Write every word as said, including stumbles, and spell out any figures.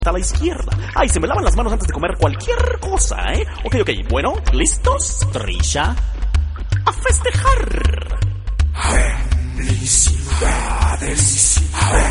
a la izquierda. Ay, se me lavan las manos antes de comer cualquier cosa, ¿eh? Ok, ok, bueno, ¿listos? Trisha. ¡A festejar! Felicidades.